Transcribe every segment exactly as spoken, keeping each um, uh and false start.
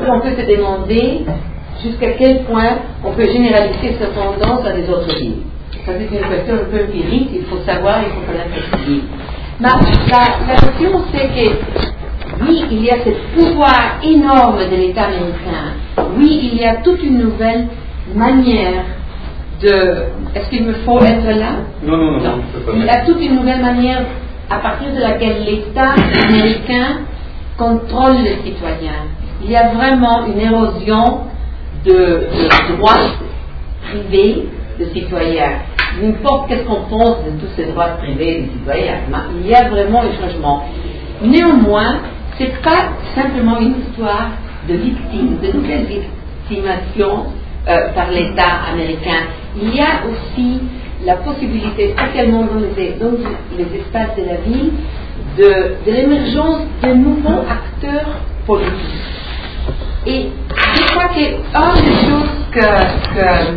on peut se demander jusqu'à quel point on peut généraliser cette tendance à des autres villes. Ça, c'est une question un peu empirique, il faut savoir, il faut connaître cette ville. Mais la, la question, c'est que, oui, il y a ce pouvoir énorme de l'État américain. Oui, il y a toute une nouvelle manière de... Est-ce qu'il me faut être là? Non, non, non. non. Il y a toute une nouvelle manière à partir de laquelle l'État américain contrôle les citoyens. Il y a vraiment une érosion de, de droits privés de citoyens. N'importe qu'est-ce qu'on pense de tous ces droits privés des citoyens, il y a vraiment un changement. Néanmoins, ce n'est pas simplement une histoire de victimes, de nouvelles victimations euh, par l'État américain. Il y a aussi la possibilité, spécialement dans les, dans les espaces de la ville, de, de l'émergence de nouveaux acteurs politiques. Et je crois qu'une des choses que, que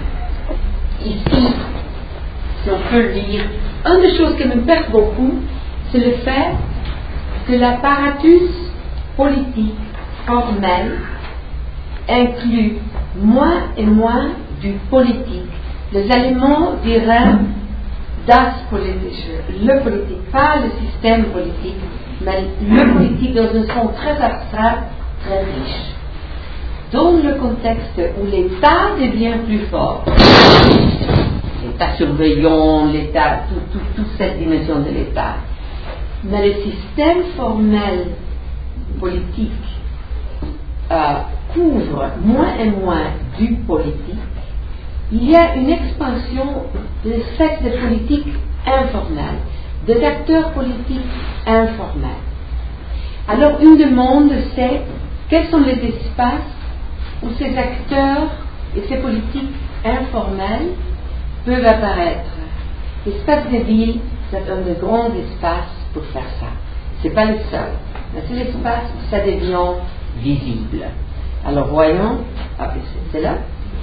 ici, si on peut le lire, une des choses qui me perd beaucoup, c'est le fait que l'apparatus politique formel inclut moins et moins du politique. Les Allemands diraient das politische, le politique, pas le système politique, mais le politique dans un sens très abstrait, très riche. Dans le contexte où l'État devient plus fort, l'État surveillant, l'État, tout, tout, toute cette dimension de l'État, mais le système formel politique euh, couvre moins et moins du politique. Il y a une expansion de l'espèce de politique informelle, des acteurs politiques informels. Alors une demande, c'est quels sont les espaces où ces acteurs et ces politiques informelles peuvent apparaître. L'espace de ville, c'est un des grands espaces pour faire ça. Ce n'est pas le seul, mais c'est l'espace où ça devient visible. Alors voyons, ah, c'est là.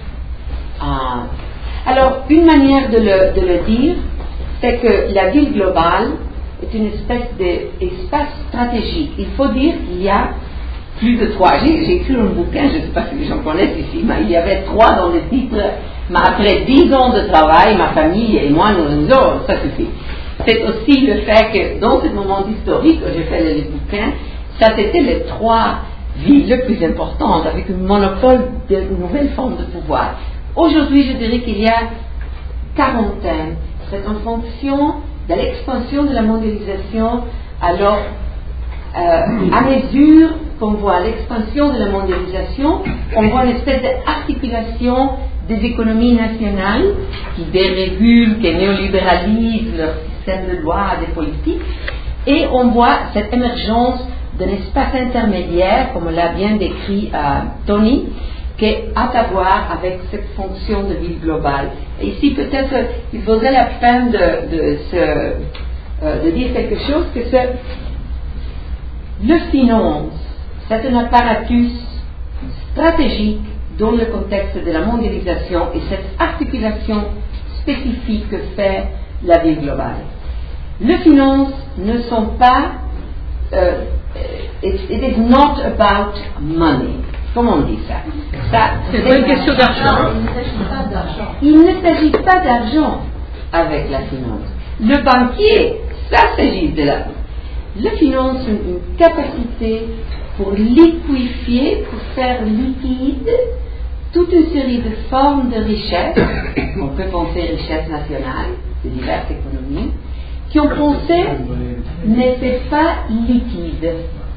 Ah. Alors une manière de le, de le dire, c'est que la ville globale est une espèce d'espace stratégique. Il faut dire qu'il y a plus de trois. J'ai, j'ai écrit un bouquin, je ne sais pas si les gens connaissent ici, mais il y avait trois dans le titre. Mais après dix ans de travail, ma famille et moi, nous nous disons, ça suffit. C'est aussi le fait que dans ce moment historique où j'ai fait le, le bouquin, ça c'était les trois villes les plus importantes avec un monopole de nouvelles formes de pouvoir. Aujourd'hui, je dirais qu'il y a quarantaine. C'est en fonction de l'expansion de la mondialisation. Alors, euh, à mesure qu'on voit l'expansion de la mondialisation, on voit une espèce d'articulation des économies nationales qui dérégulent, qui néolibéralisent leur système de loi, des politiques, et on voit cette émergence d'un espace intermédiaire, comme l'a bien décrit euh, Tony, qui a à voir avec cette fonction de ville globale. Et ici, peut-être, il faudrait la peine de, de, se, euh, de dire quelque chose, que c'est le finance, c'est un apparatus stratégique dans le contexte de la mondialisation et cette articulation spécifique que fait la ville globale. Les finances ne sont pas, euh, it, it is not about money. Comment on dit ça? ça c'est pas une question d'argent. Il ne s'agit pas d'argent avec la finance. Le banquier, ça s'agit de la... La finance, c'est une capacité pour liquifier, pour faire liquide toute une série de formes de richesse. On peut penser richesse nationale, de diverses économies, qui ont pensé n'étaient pas liquides.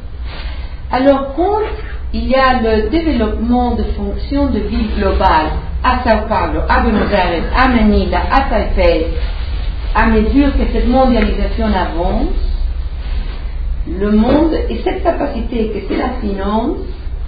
Alors, quand il y a le développement de fonctions de ville globale à Sao Paulo, à Buenos Aires, à Manila, à Taipei, à mesure que cette mondialisation avance, le monde et cette capacité que c'est la finance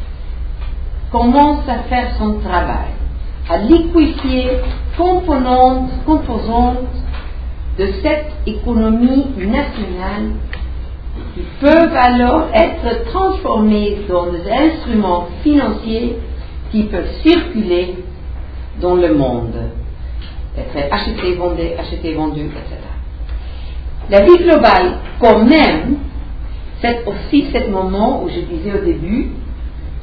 commence à faire son travail, à liquifier composantes, composantes de cette économie nationale qui peuvent alors être transformées dans des instruments financiers qui peuvent circuler dans le monde, être achetés, vendus, achetés, vendus, et cetera. La vie globale, quand même, c'est aussi ce moment où je disais au début,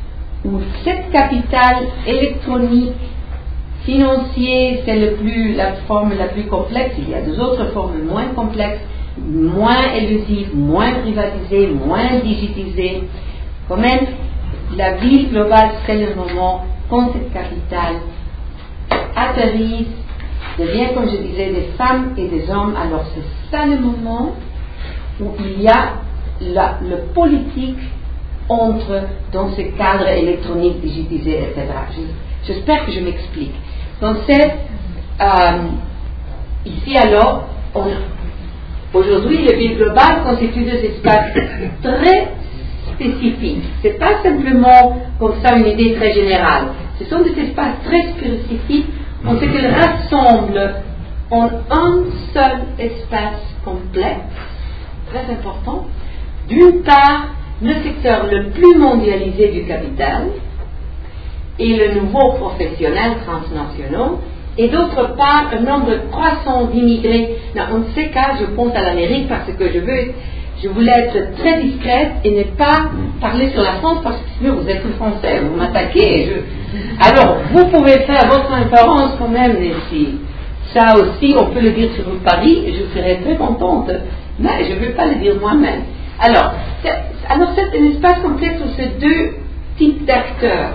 où cette capitale électronique, financier, c'est le plus, la forme la plus complexe. Il y a deux autres formes moins complexes, moins élusives, moins privatisées, moins digitisées. Quand même, la ville globale, c'est le moment quand cette capitale atterrisse, devient, comme je disais, des femmes et des hommes. Alors c'est ça le moment où il y a la, le politique entre dans ce cadre électronique, digitalisé, et cetera. J'espère que je m'explique. Donc c'est euh, ici alors, on, aujourd'hui, les villes globales constituent des espaces très spécifiques. Ce n'est pas simplement comme ça une idée très générale. Ce sont des espaces très spécifiques en ce qu'ils rassemblent en un seul espace complexe, très important. D'une part, le secteur le plus mondialisé du capital et le nouveau professionnel transnationaux, et d'autre part, un nombre croissant d'immigrés. Dans ces cas, je pense à l'Amérique parce que je veux, je voulais être très discrète et ne pas parler sur la France parce que sinon vous êtes tout français, vous m'attaquez. Je... Alors, vous pouvez faire votre inférence quand même, mais si ça aussi, on peut le dire sur Paris, et je serais très contente, mais je ne veux pas le dire moi-même. Alors, c'est, alors c'est un espace complexe où ces deux types d'acteurs.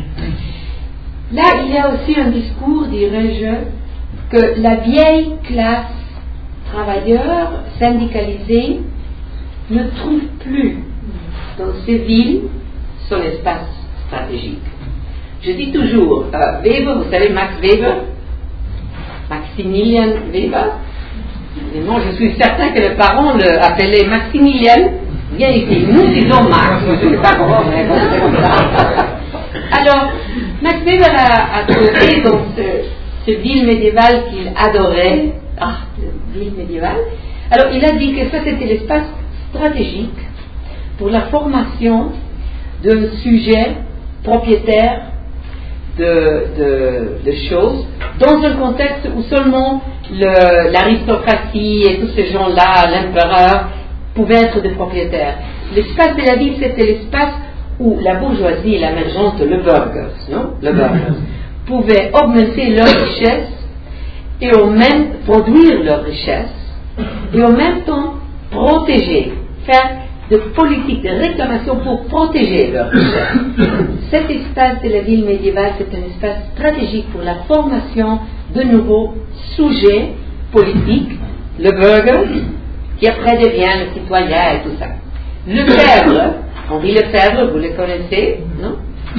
Là, il y a aussi un discours, dirais-je, que la vieille classe travailleur syndicalisée ne trouve plus dans ces villes son espace stratégique. Je dis toujours, euh, Weber, vous savez Max Weber, Maximilian Weber, et moi je suis certain que les parents l'appelaient Maximilian, viens ici, nous disons Max, je ne sais pas comment, mais bon, c'est comme ça. Alors, Max Weber a, a trouvé dans ce, ce ville médiéval qu'il adorait, ah, ville médiévale, alors il a dit que ça c'était l'espace stratégique pour la formation d'un sujet propriétaire de, de, de choses dans un contexte où seulement le, l'aristocratie et tous ces gens-là, l'empereur, pouvaient être des propriétaires. L'espace de la ville, c'était l'espace où la bourgeoisie, l'émergence, le burgers, non, le burgers, pouvaient augmenter leur richesse et au même produire leur richesse et en même temps protéger, faire de politique de réclamation pour protéger leur richesse. Cet espace de la ville médiévale, c'est un espace stratégique pour la formation de nouveaux sujets politiques, le burger, qui après devient le citoyen et tout ça. Lefebvre, Henri Lefebvre, vous le connaissez, non?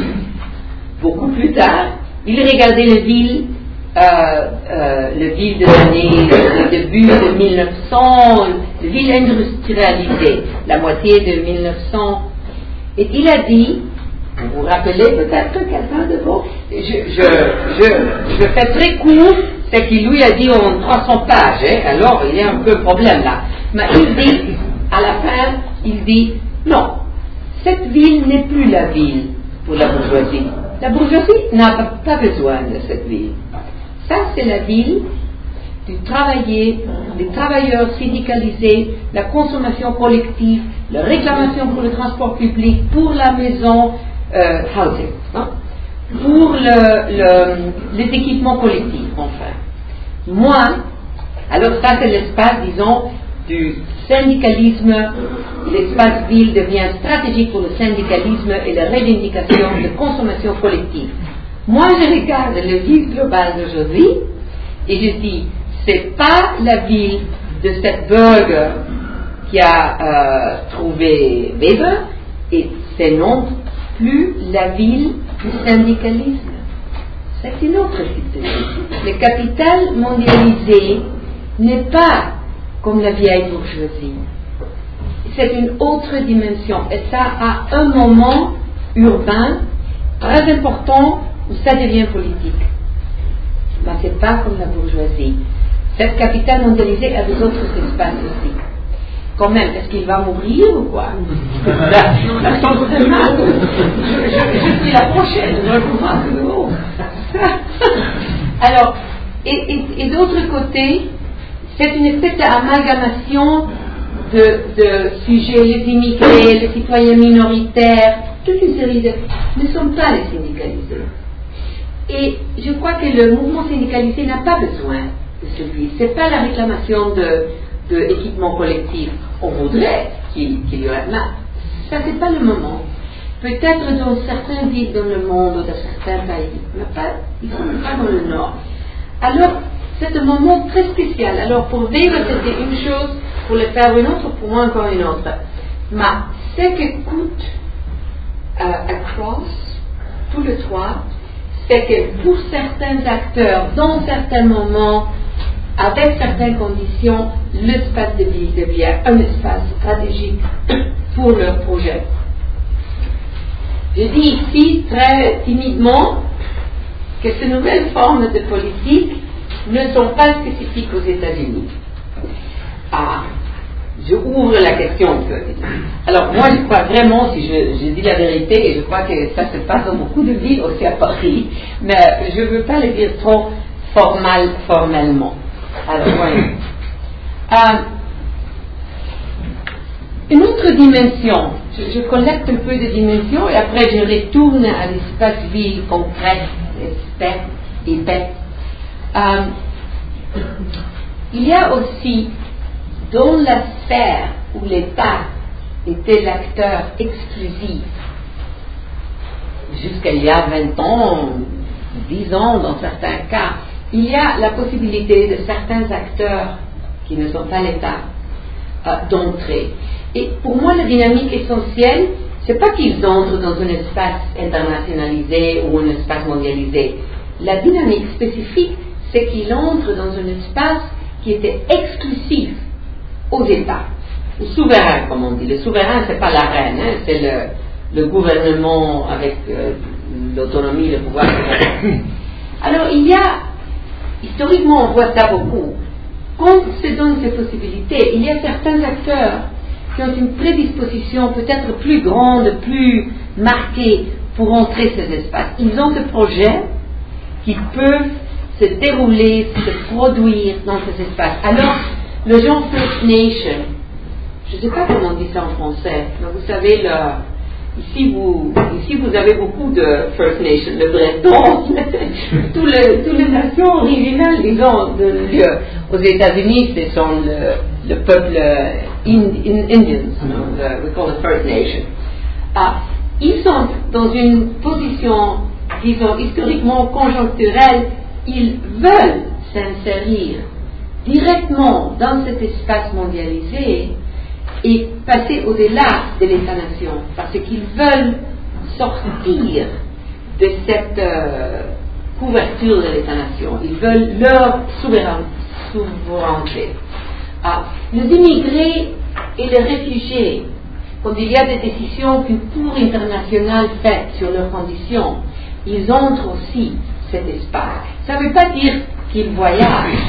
Beaucoup plus tard, il regardait les villes, euh, euh, les villes de l'année, le début de mille neuf cents, les villes industrialisées, la moitié de mille neuf cents, et il a dit, vous vous rappelez peut-être quelqu'un de vous, je, je, je, je fais très court, c'est qu'il lui a dit en trois cents pages, hein, alors il y a un peu de problème là, mais il dit, à la fin, il dit, non, cette ville n'est plus la ville pour la bourgeoisie. La bourgeoisie n'a pas besoin de cette ville. Ça, c'est la ville du travailler, des travailleurs syndicalisés, la consommation collective, la réclamation pour le transport public, pour la maison, euh, housing, hein, pour le, le, les équipements collectifs, enfin. Moi, alors ça, c'est l'espace, disons, du syndicalisme. L'espace ville devient stratégique pour le syndicalisme et la revendication de consommation collective. Moi, je regarde la ville globale d'aujourd'hui et je dis, c'est pas la ville de cette burger qui a euh, trouvé Weber, et c'est non plus la ville du syndicalisme. C'est une autre situation. Le capital mondialisé n'est pas comme la vieille bourgeoisie. C'est une autre dimension. Et ça, à un moment urbain très important où ça devient politique. Mais ce n'est pas comme la bourgeoisie. Cette capitale mondialisée a des autres espaces aussi. Quand même, est-ce qu'il va mourir ou quoi? La, la chance de mal. Je, je, je suis la prochaine, je recommence de haut. Alors, et, et, et d'autre côté, c'est une espèce d'amalgamation de, de sujets, les immigrés, les citoyens minoritaires, toute une série de... ne sont pas les syndicalisés. Et je crois que le mouvement syndicalisé n'a pas besoin de celui. Ce n'est pas la réclamation de, de équipement collectif. On voudrait qu'il qu'il y aurait... Mais ça, c'est pas le moment. Peut-être dans certaines villes dans le monde ou dans certains pays, mais pas, ils ne sont pas dans le Nord. Alors, c'est un moment très spécial. Alors, pour vivre, c'était une chose, pour le faire une autre, pour moi encore une autre. Mais ce que coûte euh, Across, tout le toit, c'est que pour certains acteurs, dans certains moments, avec certaines conditions, l'espace de ville devient un espace stratégique pour leur projet. Je dis ici très timidement que ces nouvelles formes de politique ne sont pas spécifiques aux États-Unis. Ah, je ouvre la question. Alors moi je crois vraiment, si je, je dis la vérité, et je crois que ça se passe dans beaucoup de villes, aussi à Paris, mais je ne veux pas le dire trop formal, formellement. Alors voyons. Euh, une autre dimension, je, je collecte un peu de dimensions et après je retourne à l'espace ville concret, espèce et bête. Euh, il y a aussi dans la sphère où l'État était l'acteur exclusif, jusqu'à il y a vingt ans, dix ans dans certains cas, il y a la possibilité de certains acteurs qui ne sont pas l'État euh, d'entrer. Et pour moi, la dynamique essentielle, c'est pas qu'ils entrent dans un espace internationalisé ou un espace mondialisé. La dynamique spécifique, c'est qu'ils entrent dans un espace qui était exclusif aux États, aux souverains, comme on dit. Le souverain, c'est pas la reine, hein, c'est le, le gouvernement avec euh, l'autonomie, le pouvoir. Alors, il y a, historiquement, on voit ça beaucoup. Quand on se donne ces possibilités, il y a certains acteurs qui ont une prédisposition peut-être plus grande, plus marquée pour entrer ces espaces. Ils ont des projets qui peuvent se dérouler, se produire dans ces espaces. Alors, le genre First Nation, je ne sais pas comment on dit ça en français, mais vous savez, le, ici, vous, ici vous avez beaucoup de First Nation, le Breton, toutes les, toutes les nations originales, disons, de, de, aux États-Unis, ce sont le, le peuple ind, in, Indians, no? the, we call it First Nation. Ah, ils sont dans une position, disons, historiquement conjoncturelle, ils veulent s'insérer directement dans cet espace mondialisé et passer au-delà de l'État-nation, parce qu'ils veulent sortir de cette euh, couverture de l'État-nation. Ils veulent leur souveraineté. Ah, les immigrés et les réfugiés, quand il y a des décisions qu'une Cour internationale fait sur leurs conditions, ils entrent aussi cet espace. Ça ne veut pas dire qu'ils voyagent.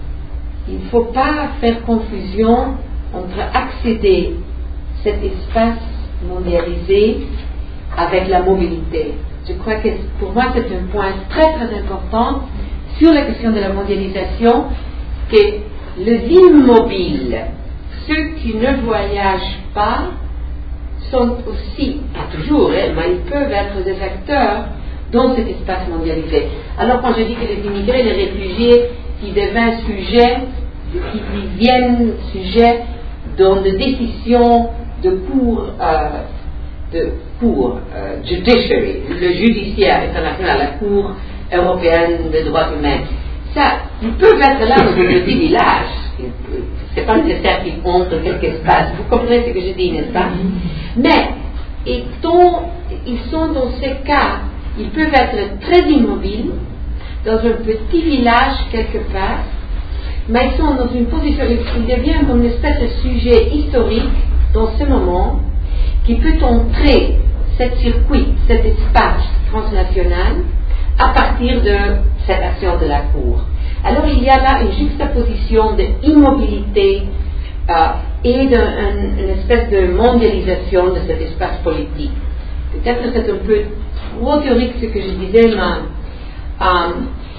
Il ne faut pas faire confusion entre accéder à cet espace mondialisé avec la mobilité. Je crois que pour moi c'est un point très très important sur la question de la mondialisation, que les immobiles, ceux qui ne voyagent pas, sont aussi, pas toujours, hein, mais ils peuvent être des acteurs dans cet espace mondialisé. Alors quand je dis que les immigrés, les réfugiés, qui deviennent sujets, qui deviennent sujets dans des décisions de cours, euh, de cours euh, judiciary, le judiciaire international, la Cour européenne des droits humains, ça, ils peuvent être là dans un petit village. C'est pas nécessaire qu'ils entrent quelque espace. Vous comprenez ce que je dis, n'est-ce pas? Mais, étant, ils sont dans ces cas, ils peuvent être très immobiles, dans un petit village quelque part, mais ils sont dans une position, ils deviennent comme une espèce de sujet historique dans ce moment, qui peut entrer cet circuit, cet espace transnational, à partir de cette action de la Cour. Alors il y a là une juxtaposition d'immobilité euh, et d'une espèce de mondialisation de cet espace politique. Peut-être que c'est un peu trop théorique ce que je disais, mais euh,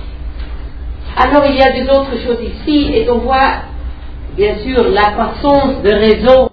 alors il y a des autres choses ici, et on voit bien sûr la croissance de réseaux